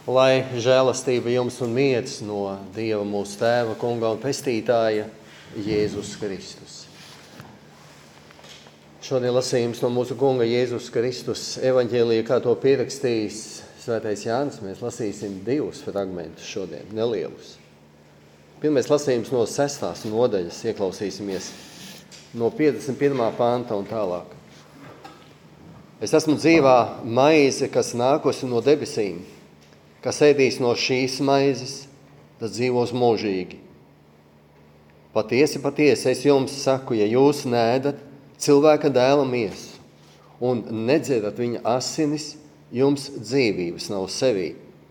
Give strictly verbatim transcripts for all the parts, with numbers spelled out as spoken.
Lai žēlastība jums un miers no Dieva mūsu Tēva, Kunga un Pestītāja Jēzus Kristus. Šodien lasījums no mūsu Kunga Jēzus Kristus evaņģēlija, kā to pierakstījis Svētais Jānis. Mēs lasīsim divus fragmentus šodien, nelielus. Pirmais lasījums no sestās nodaļas, ieklausīsimies no piecdesmit pirmā panta un tālāk. Es esmu dzīvā maize, kas nākusi no debesīm. Kas ēdīs no šīs maizes, tas dzīvos mūžīgi. Patiesi, patiesi, es jums saku, ja jūs neēdat cilvēka dēla miesu un nedzerat viņa asinis, jums dzīvības nav sevī.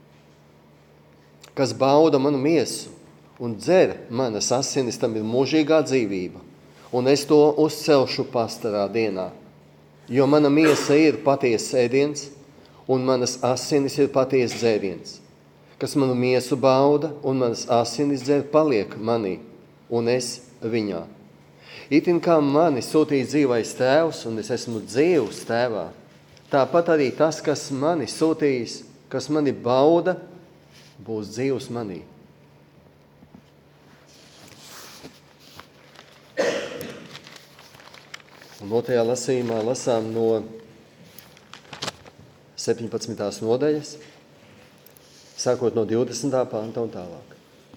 Kas bauda manu miesu un dzer manas asinis, tam ir mūžīgā dzīvība, un es to uzcelšu pastarā dienā. Jo mana miesa ir patiesas ēdiens, un manas asinis ir patiesas dzēriens. Kas manu miesu bauda, un manas asinis dzer, paliek manī, un es viņā. Itin kā mani sūtīja dzīvais tēvs, un es esmu dzīvs tēvā, tāpat arī tas, kas mani sūtījis, kas mani bauda, būs dzīvs manī. Un otrajā lasījumā lasām no septiņpadsmitās nodaļas, sākot no divdesmitā panta un tālāk.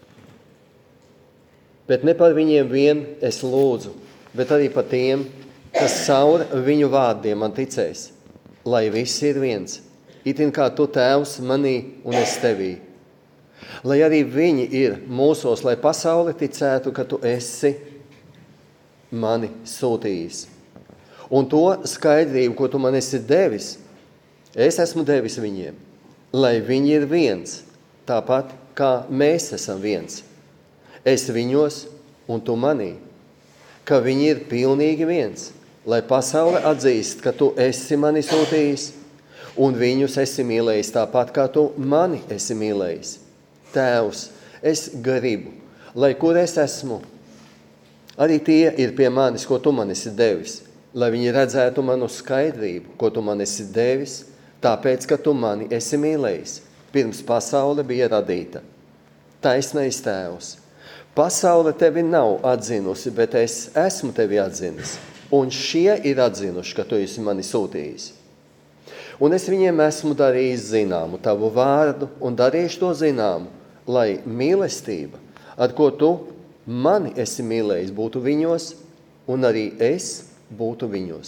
Bet ne par viņiem vien es lūdzu, bet arī par tiem, kas caur viņu vārdiem man ticēs, lai viss ir viens, itin kā tu tēvs manī un es tevī. Lai arī viņi ir mūsos, lai pasaule ticētu, ka tu esi mani sūtījis. Un to skaidrību, ko tu man esi devis, es esmu devis viņiem, lai viņi ir viens, tāpat kā mēs esam viens. Es viņos un tu manī, ka viņi ir pilnīgi viens, lai pasaule atzīst, ka tu esi mani sūtījis, un viņus esi mīlējis tāpat, kā tu mani esi mīlējis. Tēvs, es gribu, lai kur es esmu, arī tie ir pie manis, ko tu man esi devis, lai viņi redzētu manu skaidrību, ko tu man esi devis, tāpēc, ka tu mani esi mīlējis, pirms pasaule bija radīta. Taisnais tēvs, pasaule tevi nav atzinusi, bet es esmu tevi atzinis, un šie ir atzinuši, ka tu esi mani sūtījis. Un es viņiem esmu darījis zināmu tavu vārdu, un darīšu to zināmu, lai mīlestība, ar ko tu mani esi mīlējis, būtu viņos, un arī es būtu viņos.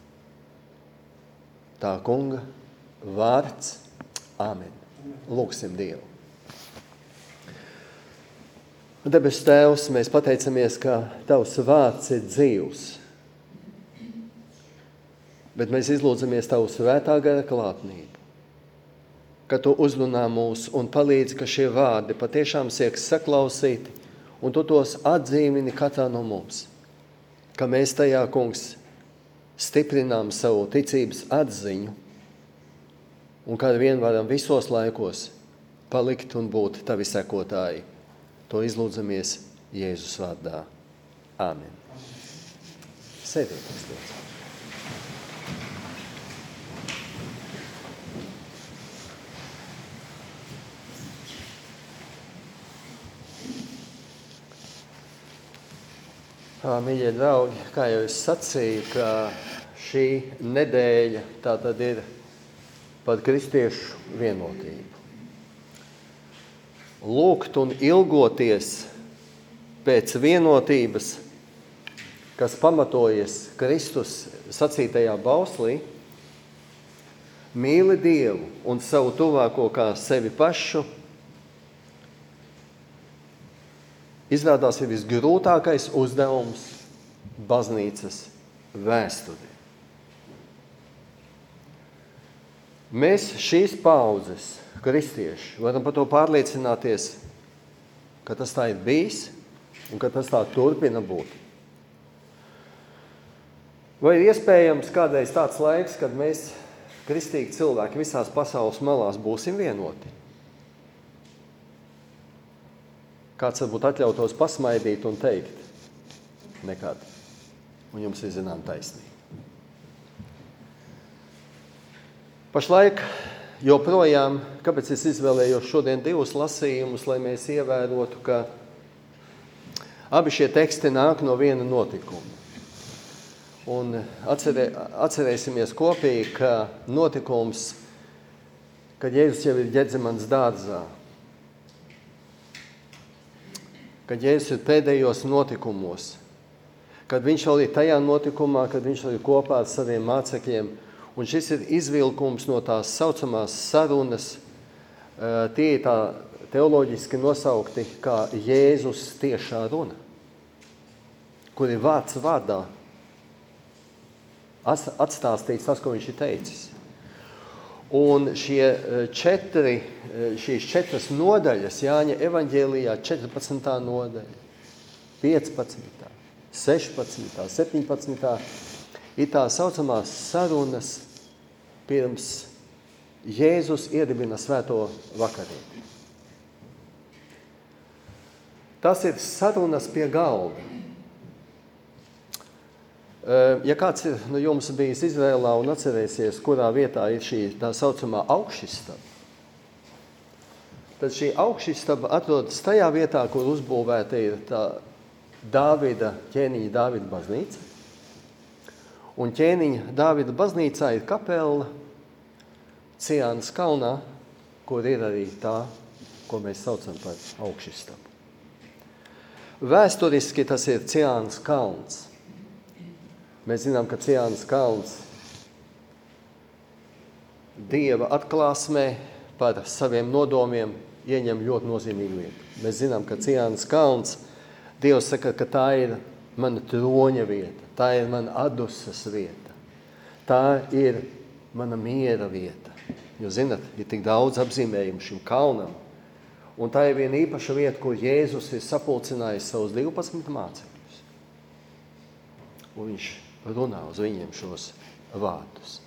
Tā Kunga vārds. Āmen. Lūgsim Dievu. Debes Tēvs, mēs pateicamies, ka Tavs vārds ir dzīvs. Bet mēs izlūdzamies Tavu svētā gara klātnību, ka Tu uzrunā mūs un palīdzi, ka šie vārdi patiešām tiek saklausīti, un Tu tos atdzīvini katrā no mums. Ka mēs tajā, Kungs, stiprinām savu ticības atziņu, un kā vien varam visos laikos palikt un būt Tavi sekotāji. To izlūdzamies Jēzus vārdā. Āmen. Sēdieties, lūdzu. Mīļie draugi, kā jau es sacīju, ka šī nedēļa tā tad ir par kristiešu vienotību. Lūgt un ilgoties pēc vienotības, kas pamatojas Kristus sacītajā bauslī, mīli Dievu un savu tuvāko kā sevi pašu, izrādās ir visgrūtākais uzdevums baznīcas vēsturē. Mēs šīs paudzes kristieši varam par to pārliecināties, ka tas tā ir bijis un ka tas tā turpina būt. Vai ir iespējams kādreiz tāds laiks, kad mēs, kristīgi cilvēki, visās pasaules malās būsim vienoti? Kāds varbūt atļautos pasmaidīt un teikt? Nekad. Un jums ir zinām taisnība. Pašlaik joprojām, kāpēc es izvēlējos šodien divus lasījumus, lai mēs ievērotu, ka abi šie teksti nāk no viena notikuma. Un atcerē, atcerēsimies kopīgi, ka notikums, kad Jēzus jau ir Ģedzemanas dārzā, kad Jēzus ir pēdējos notikumos, kad viņš vēl ir tajā notikumā, kad viņš vēl ir kopā ar saviem mācekļiem, un šis ir izvilkums no tās saucamās sarunas, tie ir tā teoloģiski nosaukti kā Jēzus tiešā runa, kur ir vārds vārdā atstāstīts tas, ko viņš ir teicis. Un šie četri, šīs četras nodaļas, Jāņa evaņģēlijā, četrpadsmitā nodaļa, piecpadsmitā, sešpadsmitā, septiņpadsmitā, ir tā saucamās sarunas pirms Jēzus iedibina svēto vakarieti. Tas ir sarunas pie galda. Ja kāds ir no jums bijis Izrēlā un atcerēsies, kurā vietā ir šī tā saucamā augšistaba, tad šī augšistaba atrodas tajā vietā, kur uzbūvēta ir tā Dāvida, ķēniņa Dāvida baznīca. Un ķēniņa Dāvida baznīcā ir kapela Ciānas kalnā, kur ir arī tā, ko mēs saucam par augšistabu. Vēsturiski tas ir Ciānas kalns. Mēs zinām, ka Ciānas kalns Dieva atklāsmē par saviem nodomiem ieņem ļoti nozīmīgu vietu. Mēs zinām, ka Ciānas kalns, Dievs saka, ka tā ir mana troņa vieta, tā ir mana adusas vieta, tā ir mana miera vieta. Jūs zināt, ir tik daudz apzīmējumu šim kalnam, un tā ir viena īpaša vieta, kur Jēzus ir sapulcinājis savus divpadsmit mācekļus. Un viņš runā uz viņiem šos vārdus.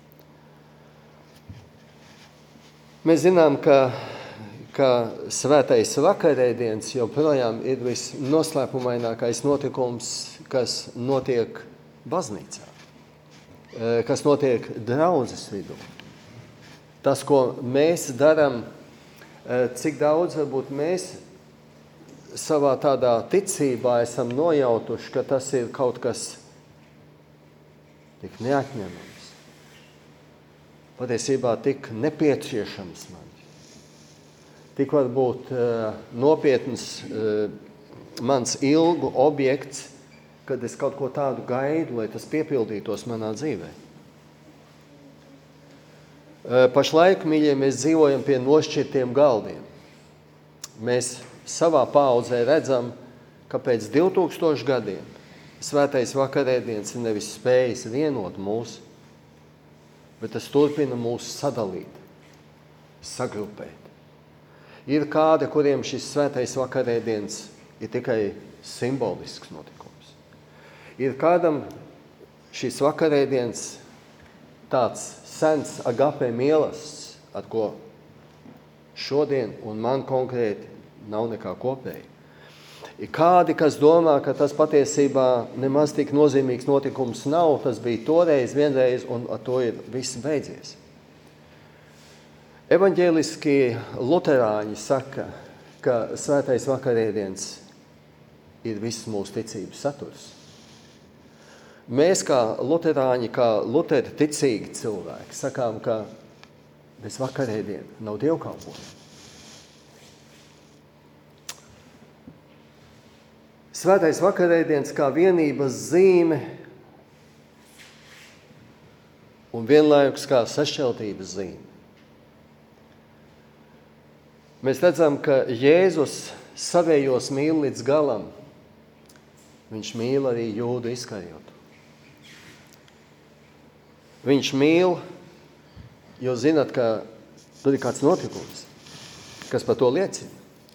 Mēs zinām, ka, ka svētais vakarēdiens joprojām ir visnoslēpumainākais notikums, kas notiek baznīcā, kas notiek draudzes vidū. Tas, ko mēs darām, cik daudz varbūt mēs savā tādā ticībā esam nojautuši, ka tas ir kaut kas tik neatņemams, patiesībā tik nepieciešams man. Tik varbūt uh, nopietns uh, mans ilgu objekts, kad es kaut ko tādu gaidu, lai tas piepildītos manā dzīvē. Uh, pašlaik, mīļie, mēs dzīvojam pie nošķirtiem galdiem. Mēs savā paaudzē redzam, ka pēc divtūkstošu gadiem svētais vakarēdiens ir nevis spējis vienot mūs, bet tas turpina mūs sadalīt, sagrupēt. Ir kādi, kuriem šis svētais vakarēdiens ir tikai simbolisks notikums. Ir kādam šis vakarēdiens tāds sens agapē mīlestības, ar ko šodien un man konkrēti nav nekā kopēja. Ir kādi, kas domā, ka tas patiesībā nemaz tik nozīmīgs notikums nav, tas bija toreiz, vienreiz, un ar to ir viss beidzies. Evaņģēliski luterāņi saka, ka svētais vakarēdiens ir viss mūsu ticības saturs. Mēs kā luterāņi, kā luteri ticīgi cilvēki, sakām, ka bez vakarēdiena nav dievkalpojuma. Svētais vakarēdiens kā vienības zīme un vienlaikus kā sašķeltības zīme. Mēs redzam, ka Jēzus savējos mīl līdz galam. Viņš mīl arī Jūdu Iskarijotu. Viņš mīl, jo zināt, ka tur ir kāds notikums, kas par to liecina.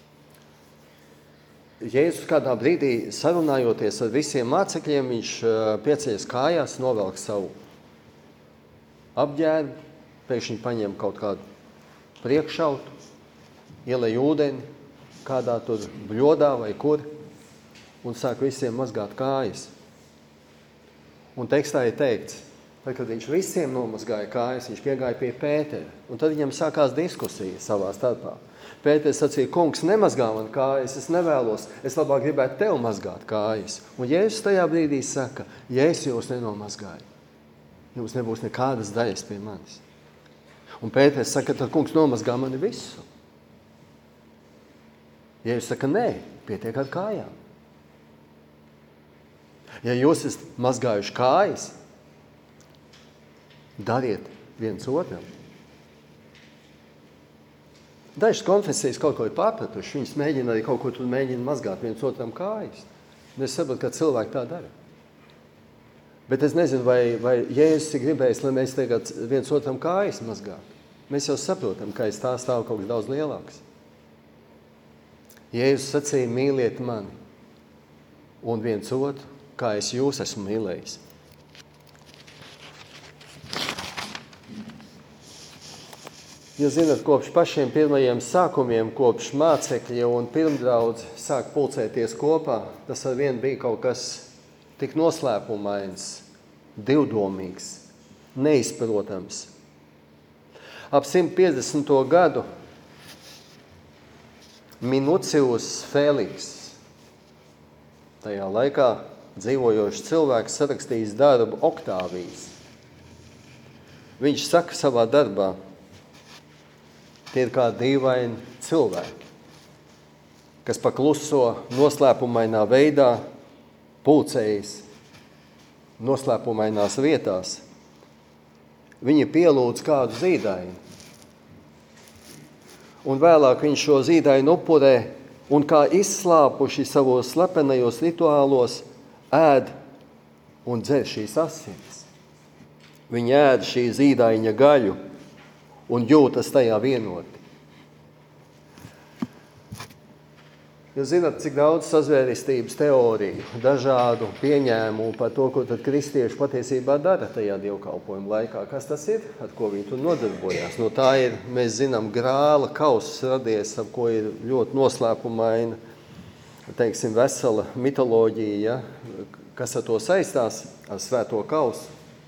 Jēzus kādā brīdī sarunājoties ar visiem mācekļiem, viņš pieceļas kājās, novelk savu apģērbu, pēkšņi paņem kaut kādu priekšautu, ielej ūdeni kādā tur bļodā vai kur un sāk visiem mazgāt kājas. Un tekstā ir teikts, Tad, kad viņš visiem nomazgāja kājas, viņš piegāja pie Pētera. Un tad viņam sākās diskusija savā starpā. Pēters sacīja, kungs, nemazgā man kājas, es nevēlos, es labāk gribētu tev mazgāt kājas. Un Jēzus tajā brīdī saka, ja es jūs nenomazgāju, jums nebūs nekādas daļas pie manis. Un Pēters saka, tad kungs nomazgā mani visu. Jēzus saka, nē, pietiek ar kājām. Ja jūs esat mazgājuši kājas, dariet viens otram. Dažas konfesijas kaut ko ir pārpratuši, viņas mēģina arī kaut ko tur mēģina mazgāt viens otram kājas. Un es saprotu, ka cilvēki tā dara. Bet es nezinu, vai, vai Jēzus ir gribējis, lai mēs tagad viens otram kājas mazgātu. Mēs jau saprotam, ka aiz tā stāv kaut kas daudz lielāks. Jēzus sacīja, mīliet mani un viens otru, kā es jūs esmu mīlējis. Jūs zināt, kopš pašiem pirmajiem sākumiem, kopš mācekļi un pirmdraudzi sāk pulcēties kopā, tas ar vienu bija kaut kas tik noslēpumains, divdomīgs, neizprotams. Ap simt piecdesmito gadu Minucijus Fēliks, tajā laikā dzīvojošs cilvēks, sarakstījis darbu Oktāvijas. Viņš saka savā darbā, tie ir kā dīvaini cilvēki, kas pakluso noslēpumainā veidā pulcējas noslēpumainās vietās. Viņi pielūdz kādu zīdaini. Un vēlāk viņš šo zīdaini upurē un kā izslāpuši savos slepenajos rituālos ēd un dzer šīs asinis. Viņi ēd šī zīdaiņa gaļu un jūtas tajā vienoti. Jūs zināt, cik daudz sazvērestības teoriju, dažādu pieņēmumu par to, ko tad kristieši patiesībā dara tajā dievkalpojuma laikā. Kas tas ir? Ar ko viņi tur nodarbojās? No tā ir, mēs zinām, grāla kauss radies, ap ko ir ļoti noslēpumaina, teiksim, vesela mitoloģija, ja? Kas ar to saistās, ar svēto kausu.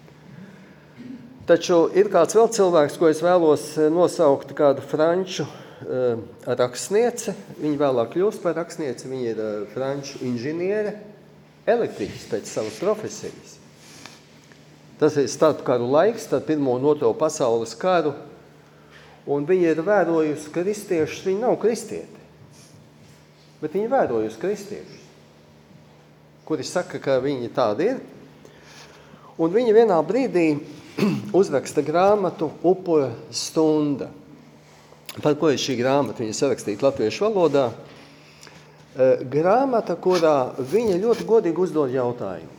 Taču ir kāds vēl cilvēks, ko es vēlos nosaukt, kādu franču uh, rakstniece. Viņa vēlāk kļūst par rakstnieci, viņa ir uh, franču inženiere, elektriķis pēc savas profesijas. Tas ir starpkaru laiks, tad pirmo un otro pasaules karu, un viņa ir vērojusi kristiešus, viņa nav kristieti, bet viņa vērojusi kristiešus, kuri saka, ka viņi tādi ir. Un viņa vienā brīdī uzraksta grāmatu Upura stunda. Par ko ir šī grāmata? Viņa sarakstīta latviešu valodā. Grāmata, kurā viņa ļoti godīgi uzdod jautājumu.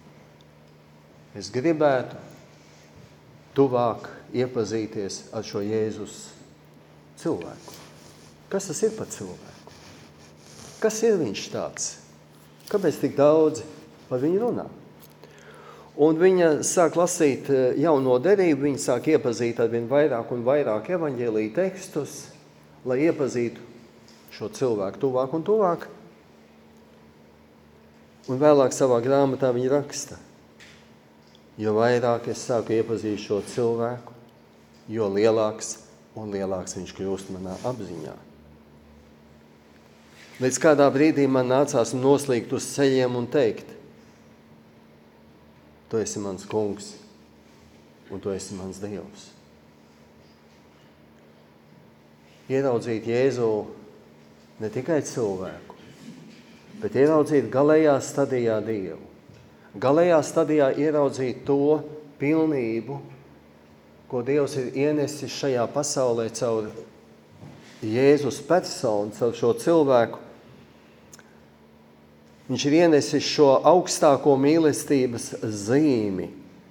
Es gribētu tuvāk iepazīties ar šo Jēzus cilvēku. Kas tas ir par cilvēku? Kas ir viņš tāds? Kāpēc tik daudz par viņu runā? Un viņa sāk lasīt jauno derību, viņa sāk iepazīt ar vien vairāk un vairāk evaņģēliju tekstus, lai iepazītu šo cilvēku tuvāk un tuvāk. Un vēlāk savā grāmatā viņa raksta, jo vairāk es sāku iepazīt šo cilvēku, jo lielāks un lielāks viņš kļūst manā apziņā. Līdz kādā brīdī man nācās noslīgt uz ceļiem un teikt, tu esi mans kungs, un tu esi mans Dievs. Ieraudzīt Jēzu ne tikai cilvēku, bet ieraudzīt galējā stadijā Dievu. Galējā stadijā ieraudzīt to pilnību, ko Dievs ir ienesis šajā pasaulē caur Jēzus personu, caur šo cilvēku. Viņš ir ienesis šo augstāko mīlestības zīmi,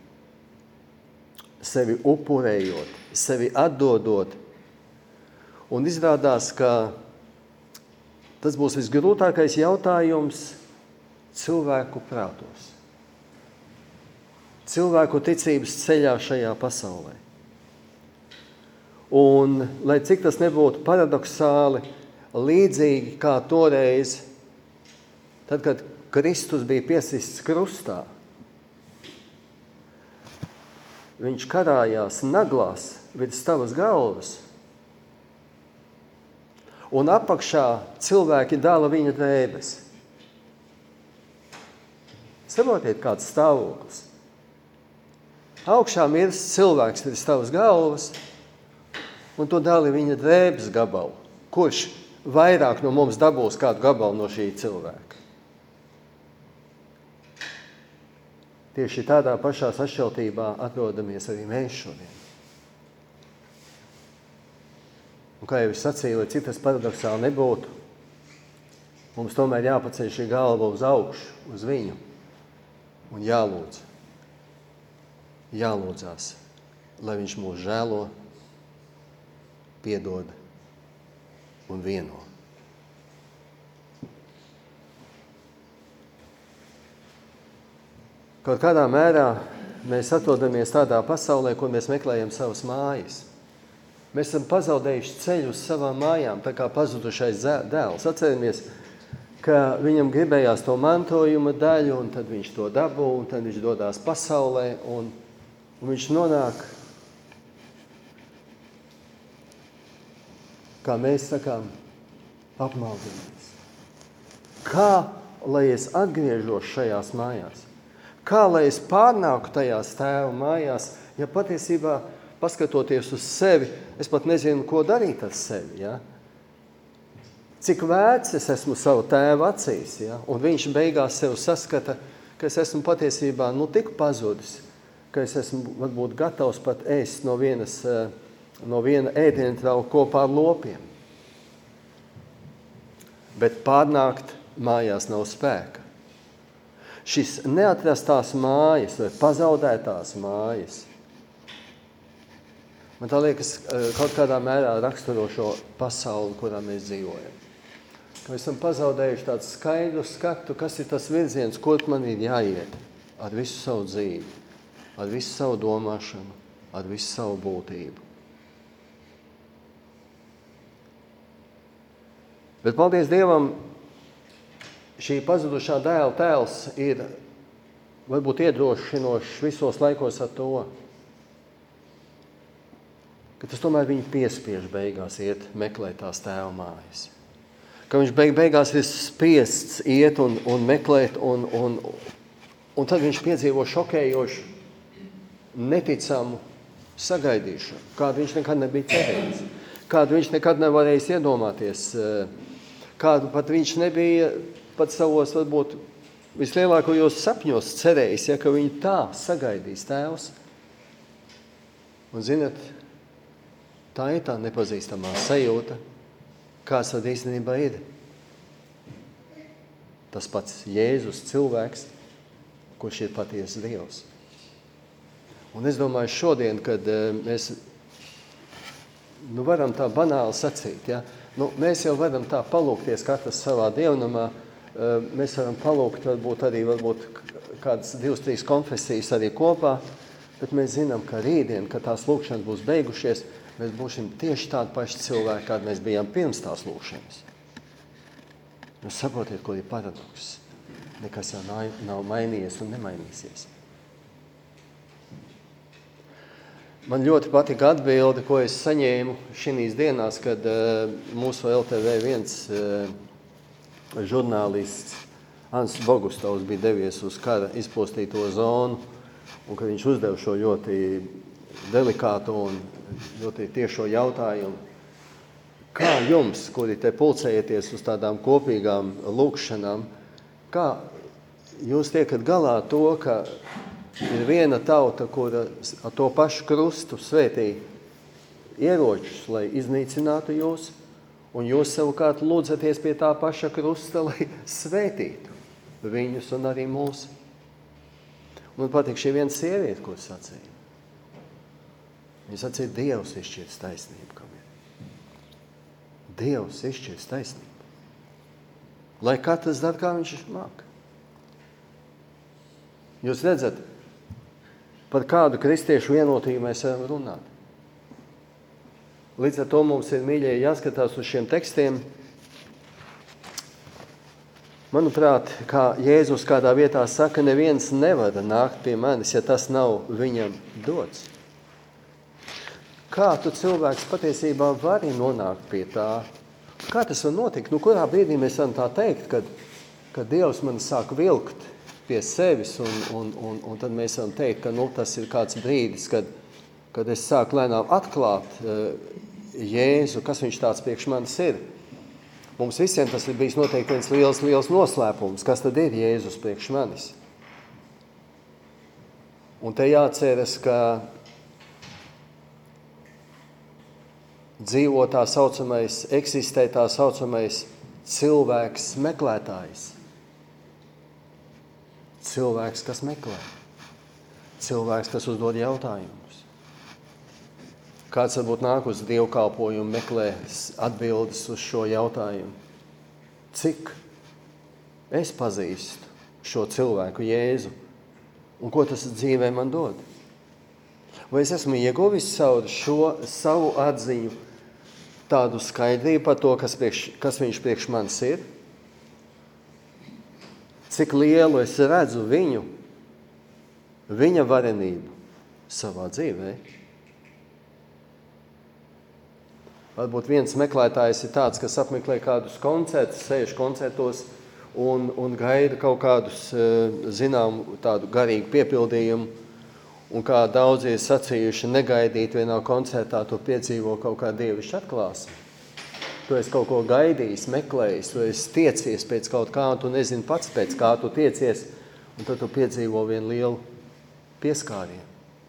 sevi upurējot, sevi atdodot. Un izrādās, ka tas būs visgrūtākais jautājums cilvēku prātos. Cilvēku ticības ceļā šajā pasaulē. Un, lai cik tas nebūtu paradoksāli, līdzīgi kā toreiz, tad, kad Kristus bija piesists krustā, viņš karājās naglās virs tavas galvas, un apakšā cilvēki dala viņa drēbes. Saprotiet, kāds stāvoklis. Augšā mirst cilvēks virs tavas galvas, un tu dali viņa drēbes gabalu. Kurš vairāk no mums dabūs kādu gabalu no šī cilvēka? Tieši tādā pašā sašķeltībā atrodamies arī mēs šodien. Un kā jau es sacīju, lai citas paradoksāli nebūtu, mums tomēr jāpaceļ šī galva uz augšu, uz viņu, un jālūdz. Jālūdzās, lai viņš mūs žēlo, piedod un vieno. Kaut kādā mērā mēs atrodamies tādā pasaulē, kur mēs meklējam savas mājas. Mēs esam pazaudējuši ceļu uz savām mājām, tā kā pazudušais dēls. Atceramies, ka viņam gribējās to mantojuma daļu, un tad viņš to dabū, un tad viņš dodās pasaulē, un, un viņš nonāk, kā mēs sakām, apmaldināts. Kā, lai es atgriežos šajās mājās? Kā, lai es pārnāku tajās tēva mājās, ja patiesībā, paskatoties uz sevi, es pat nezinu, ko darīt ar sevi, ja? Cik vērts es esmu savu tēvu acīs, ja? Un viņš beigās sev saskata, ka es esmu patiesībā nu tik pazudis, ka es esmu varbūt gatavs pat ēst no vienas, no viena ēdiena trauka kopā ar lopiem. Bet pārnākt mājās nav spēka. Šis neatrastās mājas vai pazaudētās mājas, man tā liekas, kaut kādā mērā raksturo šo pasauli, kurā mēs dzīvojam. Ka mēs esam pazaudējuši tādu skaidru skatu, kas ir tas virziens, kur man ir jāiet ar visu savu dzīvi, ar visu savu domāšanu, ar visu savu būtību. Bet paldies Dievam, šī pazudušā dēla tēls ir varbūt iedrošinošs visos laikos ar to, ka tas tomēr viņu piespiež beigās iet meklēt tās tēva mājas. Ka viņš beig, beigās ir spiests iet un, un meklēt, un, un, un tad viņš piedzīvo šokējošu, neticamu sagaidīšanu, kādu viņš nekad nebija cerējis, kādu viņš nekad nevarējis iedomāties, kādu pat viņš nebija pat savos, varbūt, vislielākajos sapņos cerējis, ja, ka viņu tā sagaidīs tēvs. Un, zinat, tā ir tā nepazīstamā sajūta, kāds tad īstenībā ir. Tas pats Jēzus cilvēks, kurš ir patiesa Dievs. Un es domāju šodien, kad mēs nu, varam tā banāli sacīt, ja, nu, mēs jau varam tā palūkties katrs savā dievnamā, mēs varam palūgt varbūt arī varbūt kādas divas, trīs konfesijas arī kopā, bet mēs zinām, ka rītdien, kad tās lūkšanas būs beigušies, mēs būsim tieši tādi paši cilvēki, kādi mēs bijām pirms tās lūkšanas. Jūs saprotiet, ko ir paradoks. Nekas jau nav, nav mainījies un nemainīsies. Man ļoti patika atbilde, ko es saņēmu šīs dienās, kad uh, mūsu L T V viens uh, žurnālists Ants Bogustovs bija devies uz kara izpostīto zonu, un kad viņš uzdev šo ļoti delikātu un ļoti tiešo jautājumu. Kā jums, kuri te pulcējieties uz tādām kopīgām lūkšanām, kā jūs tiekat galā to, ka ir viena tauta, kura ar to pašu krustu svētī ieročus, lai iznīcinātu jūs, un jūs savukārt lūdzaties pie tā paša krusta, lai svētītu viņus un arī mūs. Man patīk šī viena sieviete, ko sacīja. Viņa sacīja, Dievs izšķirs taisnību, kam ir. Dievs izšķirs taisnību. Lai katrs dara, kā viņš māk. Jūs redzat, par kādu kristiešu vienotību mēs varam runāt. Līdz ar to mums ir, mīļie, jāskatās uz šiem tekstiem. Manuprāt, kā Jēzus kādā vietā saka, neviens nevar nākt pie manis, ja tas nav viņam dots. Kā tu cilvēks patiesībā vari nonākt pie tā? Kā tas var notikt? Nu, kurā brīdī mēs varam tā teikt, kad, kad Dievs man sāk vilkt pie sevis, un, un, un, un tad mēs varam teikt, ka nu, tas ir kāds brīdis, kad, kad es sāku lēnām atklāt uh, Jēzu, kas viņš tāds priekš manis ir. Mums visiem tas ir bijis noteikti viens liels, liels noslēpums, kas tad ir Jēzus priekš manis. Un te jāceras, ka dzīvo tā saucamais, eksistē tā saucamais cilvēks meklētājs. Cilvēks, kas meklē. Cilvēks, kas uzdod jautājumus. Kāds varbūt nāk uz dievkalpojumu, meklē atbildes uz šo jautājumu. Cik es pazīstu šo cilvēku Jēzu un ko tas dzīvē man dod? Vai es esmu ieguvis caur šo savu atziņu tādu skaidrību par to, kas, priekš, kas viņš priekš manis ir? Cik lielu es redzu viņu, viņa varenību savā dzīvē? Varbūt viens meklētājs ir tāds, kas apmeklē kādus koncertus, sēž koncertos un, un gaida kaut kādus, zinām, tādu garīgu piepildījumu. Un kā daudzi ir sacījuši, negaidīt vienā koncertā, to piedzīvo kaut kā dievišķa atklāsme. Tu esi kaut ko gaidījis, meklējis, tu esi tiecies pēc kaut kā, un tu nezini pats pēc kā tu tiecies, un tad tu piedzīvo vienu lielu pieskārienu.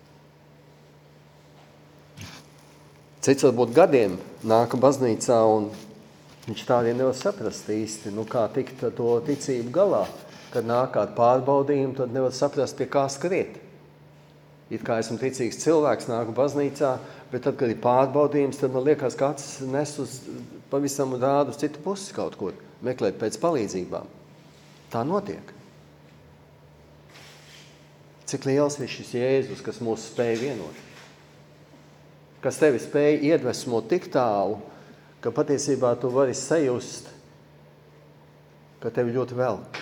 Cits varbūt gadiem nāka baznīcā, un viņš tādien nevar saprast īsti, nu kā tikt to ticību galā. Kad nāk kādi pārbaudījumi, tad nevar saprast, pie kā skriet. It kā esmu ticīgs cilvēks, nāku baznīcā, bet tad, kad ir pārbaudījums, tad man liekas, ka acis nes uz pavisam rādu uz citu pusi kaut kur, meklēt pēc palīdzībām. Tā notiek. Cik liels ir šis Jēzus, kas mūs spēj vienot? Kas tevi spēj iedvesmot tik tālu, ka patiesībā tu vari sajust, ka tevi ļoti velk.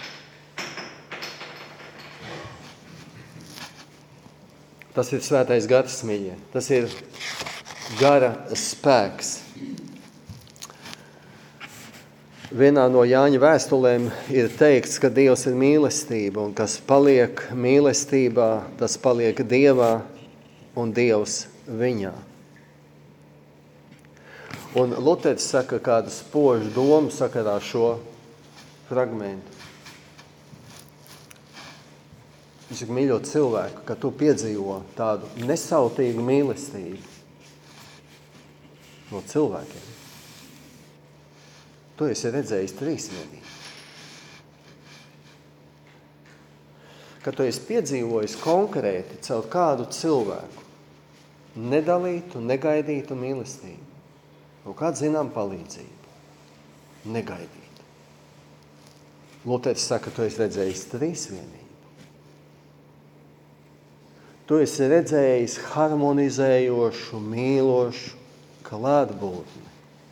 Tas ir svētais gars, mīļie. Tas ir gara spēks. Vienā no Jāņa vēstulēm ir teikts, ka Dievs ir mīlestība, un kas paliek mīlestībā, tas paliek Dievā un Dievs viņā. Un Luteris saka kādu spožu domu sakarā šo fragmentu. Viņš saka, mīļot cilvēku, ka tu piedzīvo tādu nesautīgu mīlestību no cilvēkiem. Tu esi redzējis trīsvienību. Ka tu esi piedzīvojis konkrēti caur kādu cilvēku nedalītu, negaidītu mīlestību. Kaut kādu zinām palīdzību. Negaidīt. Luteris saka, tu esi redzējis trīsvienību. Tu esi redzējis harmonizējošu, mīlošu klātbūtni.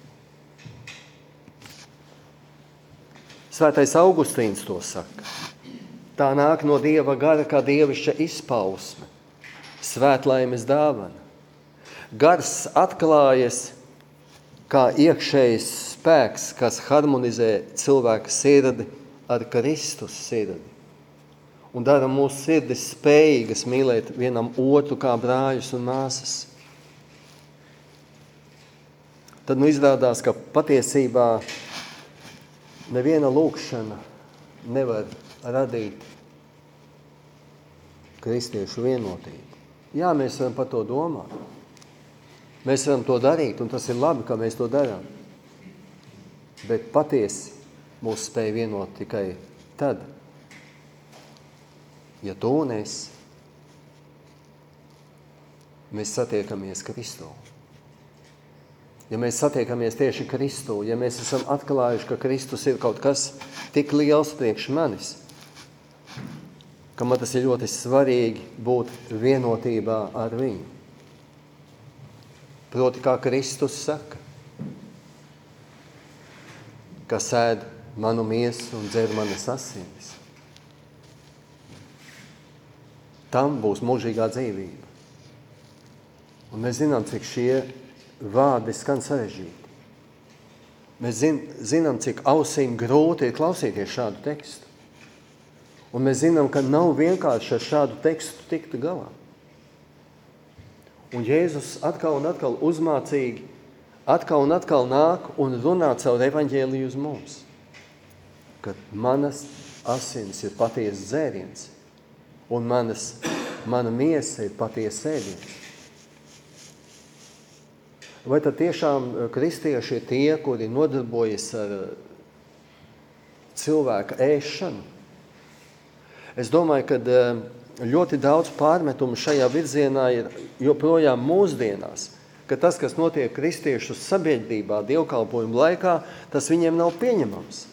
Svētais Augustīns to saka. Tā nāk no Dieva gara kā dievišķa izpausme, svētlaimes dāvana. Gars atklājas kā iekšējs spēks, kas harmonizē cilvēka sirdi ar Kristus sirdi un dara mūsu sirdis spējīgas mīlēt vienam otru kā brāļus un māsas. Tad nu izrādās, ka patiesībā neviena lūkšana nevar radīt kristiešu vienotību. Jā, mēs varam par to domāt. Mēs varam to darīt, un tas ir labi, ka mēs to darām. Bet patiesi mūs spēj vienot tikai tad, ja tu un es, mēs satiekamies Kristū. Ja mēs satiekamies tieši Kristū, ja mēs esam atklājuši, ka Kristus ir kaut kas tik liels priekš manis, ka man tas ir ļoti svarīgi būt vienotībā ar viņu. Proti, kā Kristus saka, kas ēd manu miesu un dzer manas asinis, tam būs mūžīgā dzīvība. Un mēs zinām, cik šie vārdi skan sarežģīti. Mēs zin, zinām, cik ausīm grūti ir klausīties šādu tekstu. Un mēs zinām, ka nav vienkārši ar šādu tekstu tikt galā. Un Jēzus atkal un atkal uzmācīgi, atkal un atkal nāk un runā caur evaņģēliju uz mums. Ka manas asins ir patiesas dzēriens un manas, mana miesa ir patiesa ēdiens. Vai tad tiešām kristieši ir tie, kuri nodarbojas ar cilvēka ēšanu? Es domāju, ka ļoti daudz pārmetumu šajā virzienā ir joprojām mūsdienās, ka tas, kas notiek kristiešu sabiedrībā dievkalpojumu laikā, tas viņiem nav pieņemams.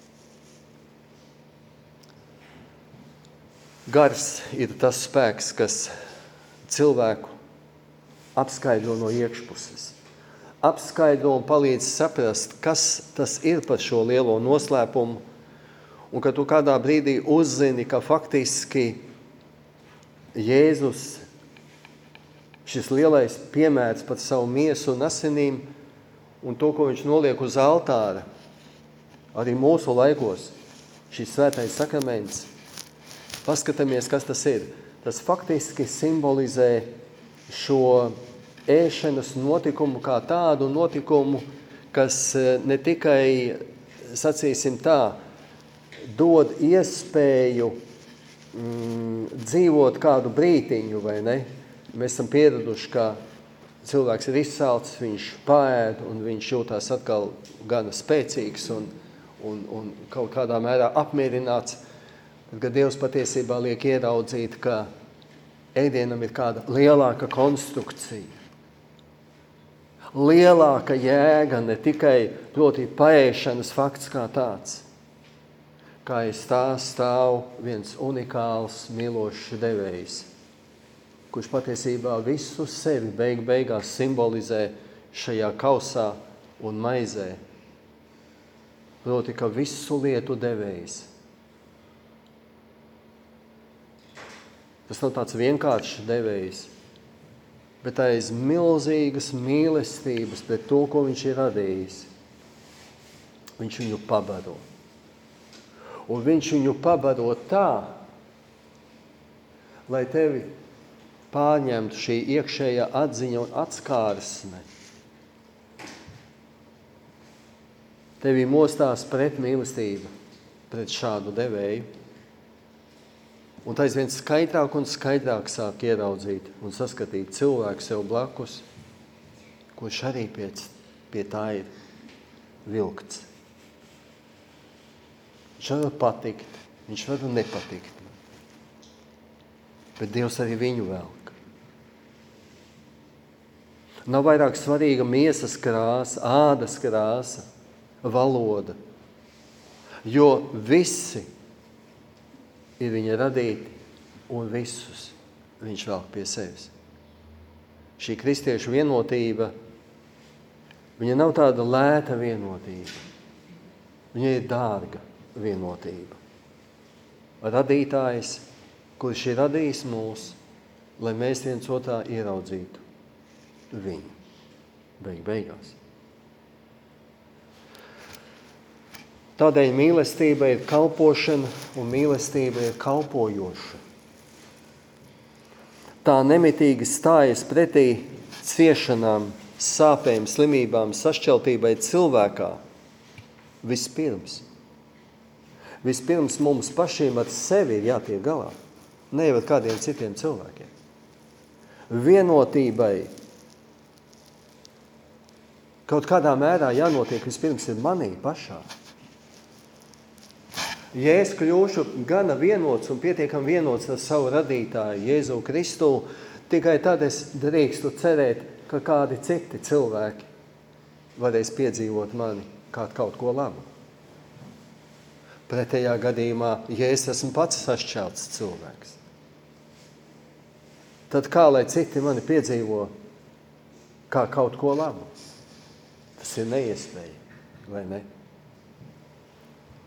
Gars ir tas spēks, kas cilvēku apskaidro no iekšpuses. Apskaidro un palīdz saprast, kas tas ir par šo lielo noslēpumu, un ka tu kādā brīdī uzzini, ka faktiski Jēzus, šis lielais piemērs par savu miesu un asinīm, un to, ko viņš noliek uz altāra, arī mūsu laikos, šis svētais sakraments, paskatāmies, kas tas ir. Tas faktiski simbolizē šo ēšanas notikumu kā tādu notikumu, kas ne tikai, sacīsim tā, dod iespēju mm, dzīvot kādu brītiņu, vai ne? Mēs esam pieraduši, ka cilvēks ir izsalcis, viņš paēd un viņš jūtās atkal gana spēcīgs un, un, un kaut kādā mērā apmierināts. Kad Dievs patiesībā liek ieraudzīt, ka ēdienam ir kāda lielāka konstrukcija. Lielāka jēga, ne tikai proti paēšanas fakts kā tāds. Kā aiz tā stāv viens unikāls, mīlošs devējs, kurš patiesībā visu sevi beig beigās simbolizē šajā kausā un maizē. Proti, ka visu lietu devējs. Tas nav tāds vienkāršs devējs, bet aiz milzīgas mīlestības pret to, ko viņš ir radījis. Viņš viņu pabaro. Un viņš viņu pabaro tā, lai tevi pārņemtu šī iekšējā atziņa un atskārsme. Tevī mostās pret mīlestību, pret šādu devēju. Un tā aizvien skaidrāk un skaidrāk sāk ieraudzīt un saskatīt cilvēku sev blakus, kurš arī pēc, pie tā ir vilkts. Viņš var patikt, viņš var nepatikt. Bet Dievs arī viņu velk. Nav vairāk svarīga miesas krāsa, ādas krāsa, valoda, jo visi ir viņa radīti un visus viņš velk pie sevis. Šī kristiešu vienotība, viņa nav tāda lēta vienotība. Viņa ir dārga vienotība. Radītājs, kurš ir radījis mūs, lai mēs viens otrā ieraudzītu viņu. Beig beigās. Tādēļ mīlestība ir kalpošana un mīlestība ir kalpojoša. Tā nemitīgi stājas pretī ciešanām, sāpēm, slimībām, sašķeltībai cilvēkā vispirms. Vispirms mums pašiem ar sevi ir jātiek galā, ne jau ar kādiem citiem cilvēkiem. Vienotībai kaut kādā mērā jānotiek vispirms ir manī pašā. Ja es kļūšu gana vienots un pietiekami vienots ar savu radītāju, Jēzu Kristu, tikai tad es drīkstu cerēt, ka kādi citi cilvēki varēs piedzīvot mani kā kaut ko labu. Pretējā gadījumā, ja es esmu pats sašķelts cilvēks, tad kā lai citi mani piedzīvo kā kaut ko labu? Tas ir neiespējami, vai ne?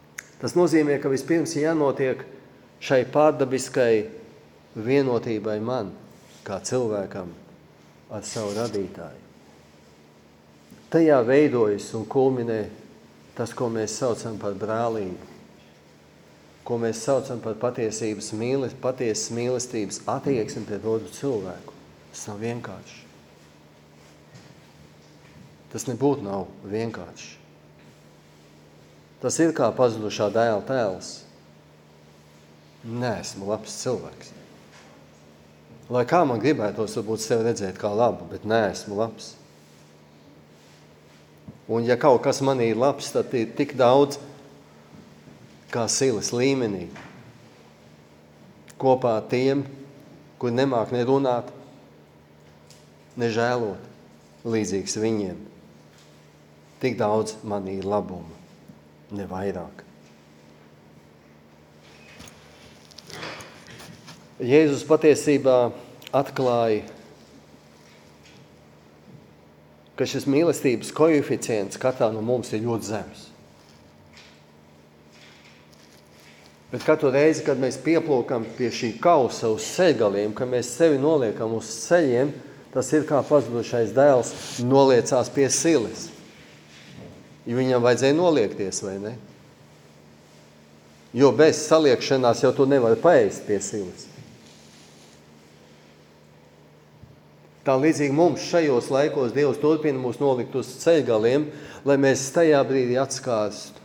Tas nozīmē, ka vispirms jānotiek šai pārdabiskai vienotībai man, kā cilvēkam, ar savu radītāju. Tajā veidojas un kulminē tas, ko mēs saucam par brālību, ko mēs saucam par patiesības mīles, patiesas mīlestības attieksmi pret otru cilvēku. Tas nav vienkārši. Tas nebūtu nav vienkārši. Tas ir kā pazudušā dēla tēls. Nē, esmu labs cilvēks. Lai kā man gribētos, varbūt sevi redzēt kā labu, bet nē, esmu labs. Un ja kaut kas manī ir labs, tad ir tik daudz kā silas līmenī. Kopā ar tiem, kur nemāk ne runāt, ne žēlot, līdzīgs viņiem. Tik daudz manī ir labuma, ne vairāk. Jēzus patiesībā atklāja, ka šis mīlestības koeficients katrā no mums ir ļoti zems. Bet katru reizi, kad mēs pieplūkam pie šī kausa uz ceļgaliem, kad mēs sevi noliekam uz ceļiem, tas ir kā pazudušais dēls noliecās pie siles. Jo viņam vajadzēja noliekties, vai ne? Jo bez saliekšanās jau tu nevari paēst pie silas. Tā līdzīgi mums šajos laikos Dievs turpina mūs nolikt uz ceļgaliem, lai mēs tajā brīdī atskārstu.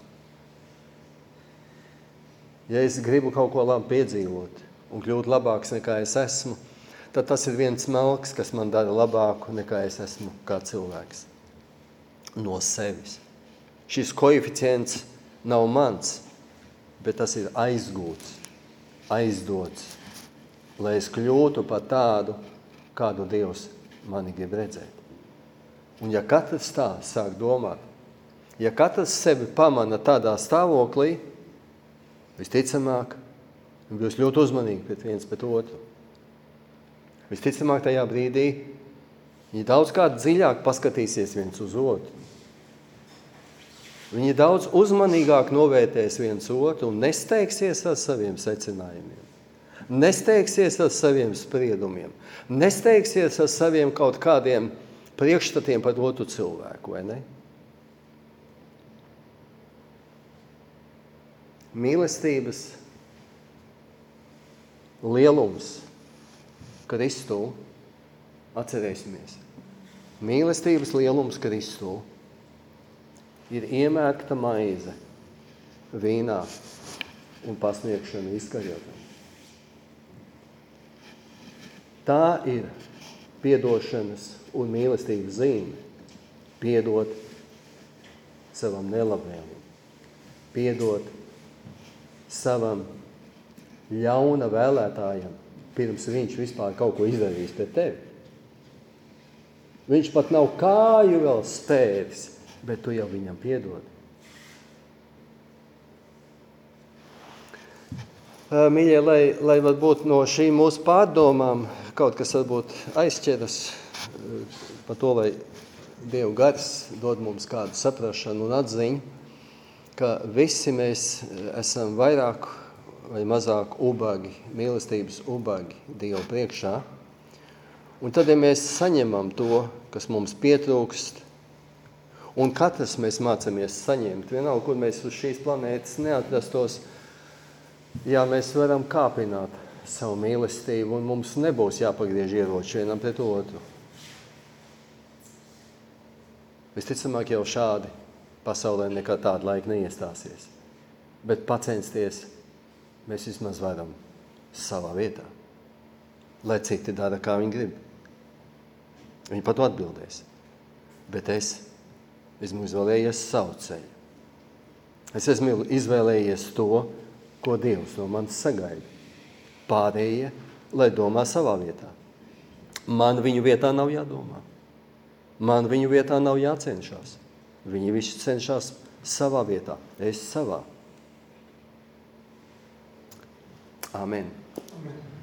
Ja es gribu kaut ko labi piedzīvot un kļūt labāks nekā es esmu, tad tas ir viens smalks, kas man dara labāku nekā es esmu kā cilvēks. No sevis. Šis koeficients nav mans, bet tas ir aizgūts, aizdots, lai es kļūtu par tādu, kādu Dievs mani grib redzēt. Un ja katrs tā sāk domāt, ja katrs sevi pamana tādā stāvoklī, visticamāk, būs ļoti uzmanīgi pret viens pret otru. Visticamāk, tajā brīdī viņi daudz kā dziļāk paskatīsies viens uz otru. Viņi daudz uzmanīgāk novērtēs viens otru un nesteigsies ar saviem secinājumiem. Nesteigsies ar saviem spriedumiem, nesteigsies ar saviem kaut kādiem priekšstatiem par otru cilvēku, vai ne? Mīlestības lielums Kristū, atcerēsimies, mīlestības lielums Kristū ir iemērkta maize vīnā un pasniegšana izkarjotam. Tā ir piedošanas un mīlestības zīme. Piedot savam nelabvēlim. Piedot savam ļauna vēlētājam, pirms viņš vispār kaut ko izdarījis pret tevi. Viņš pat nav kāju vēl spēris, bet tu jau viņam piedod. Mīļie, lai, lai varbūt no šīm mūsu pārdomām kaut kas varbūt aizķeras par to, lai Dieva gars dod mums kādu saprašanu un atziņu, ka visi mēs esam vairāk vai mazāk ubagi, mīlestības ubagi Dievu priekšā. Un tad, ja mēs saņemam to, kas mums pietrūkst, un katrs mēs mācamies saņemt, vienalga, kur mēs uz šīs planētas neatrastos, jā, mēs varam kāpināt savu mīlestību, un mums nebūs jāpagriež ieroči vienam pret otru. Visticamāk jau šādi pasaulē nekā tāda laika neiestāsies. Bet pacensties mēs vismaz varam savā vietā, lai citi dara, kā viņi grib. Viņi pat atbildēs. Bet es esmu izvēlējies savu ceļu. Es esmu izvēlējies to, ko Dievs no manis sagaida. Pārējie, lai domā savā vietā. Man viņu vietā nav jādomā. Man viņu vietā nav jācenšas. Viņi visi cenšas savā vietā, es savā. Amen. Amen.